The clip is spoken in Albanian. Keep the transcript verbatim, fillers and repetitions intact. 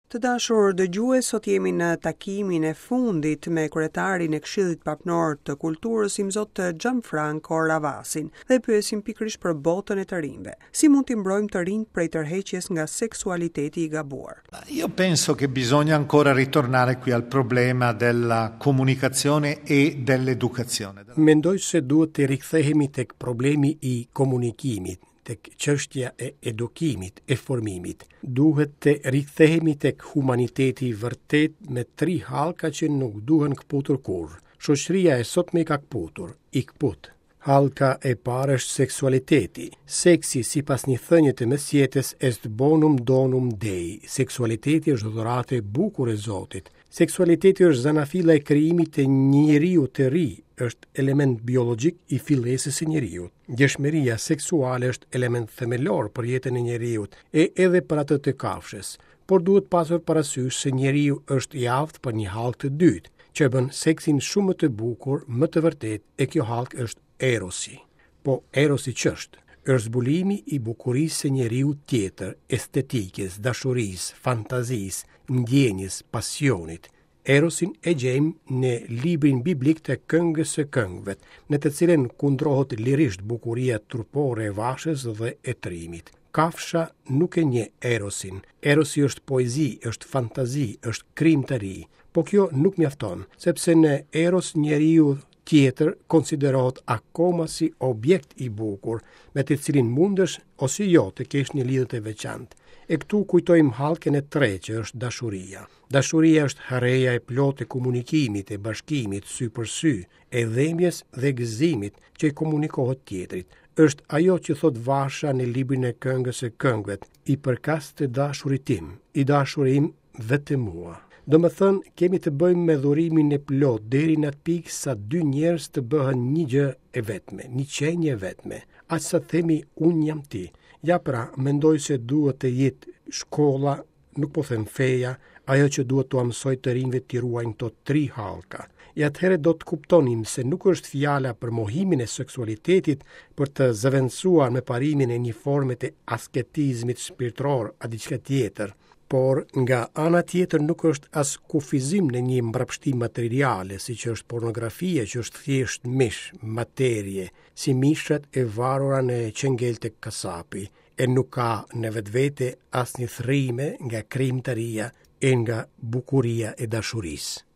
Të dashur dëgjues, sot jemi në takimin e fundit me kryetarin e Këshillit Bapnor të Kulturës, i zot Gianfranco Ravasin, dhe pyesim pikërisht për botën e të rinjve. Si mund t'i mbrojmë të rinjt prej tërheqjes nga seksualiteti i gabuar? Io penso che bisogna ancora ritornare qui al problema della comunicazione e dell'educazione. Mendoj se duhet të rikthehemi tek problemi i komunikimit, tek çështja e edukimit, e formimit. Duhet të rikthehemi tek humaniteti i vërtet me tri hallka që nuk duhen kputur kurrë. Shoqëria e sotme i ka kputur, i kput. Hallka e parë është seksualiteti. Seksi, sipas një thënie të mesjetës, est bonum donum Dei. Seksualiteti është dhuratë e bukur e Zotit. Seksualiteti është zanafilla e krijimit të një njeriu të ri, është element biologjik i fillesës së njeriut. Ngjeshmëria seksuale është element themelor për jetën e njeriut e edhe për atë të kafshës, por duhet pasur parasysh se njeriu është i aftë për një hallkë të dytë, që bën seksin shumë më të bukur, më të vërtet, e kjo hallkë është erosi. Po erosi ç'është? Është zbulimi i bukurisë së njeriu tjetër, estetikës, dashurisë, fantazisë, ndjenjes, pasionit. Erosin e gjejmë në librin biblik të Këngës së Këngëve, në të cilën kundrohet lirisht bukuria trupore e vashës dhe e trimit. Kafsha nuk e njeh erosin. Erosi është poezi, është fantazi, është krijimtari. Po kjo nuk mjafton, sepse në eros njeriu tjetër konsiderohet akoma si objekt i bukur, me të cilin mundesh ose jo të kesh një lidhje të veçantë. E këtu kujtojmë hallkën e tretë që është dashuria. Dashuria është hareja e plotë e komunikimit, e bashkimit, sy për sy, e dhembjes dhe gëzimit që i komunikohet tjetrit. Është ajo që thot Vasha në librin e Këngës së Këngëve: i përkas të dashurit tim, i dashurim vetëm mua. Do më thënë, kemi të bëjmë me dhurimin e plot deri në atë pikë sa dy njerëz të bëhen një gjë e vetme, një qenje e vetme. Aq sa themi unë jam ti. Ja pra, mendoj se duhet të jetë shkolla, nuk po them feja, ajo që duhet të mësoj të rinjve t'i ruajnë këto tri hallka. E atëherë do të kuptonim se nuk është fjala për mohimin e seksualitetit për të zëvendësuar me parimin e një forme të asketizmit shpirtëror a diçka tjetër, por nga ana tjetër nuk është as kufizim në një mbrapshtim materiale, si që është pornografia, që është thjesht mish, materie, si mishat e varura në qengel të kasapi, e nuk ka në vetvete as një thrime nga krijimtaria e nga bukuria e dashurisë.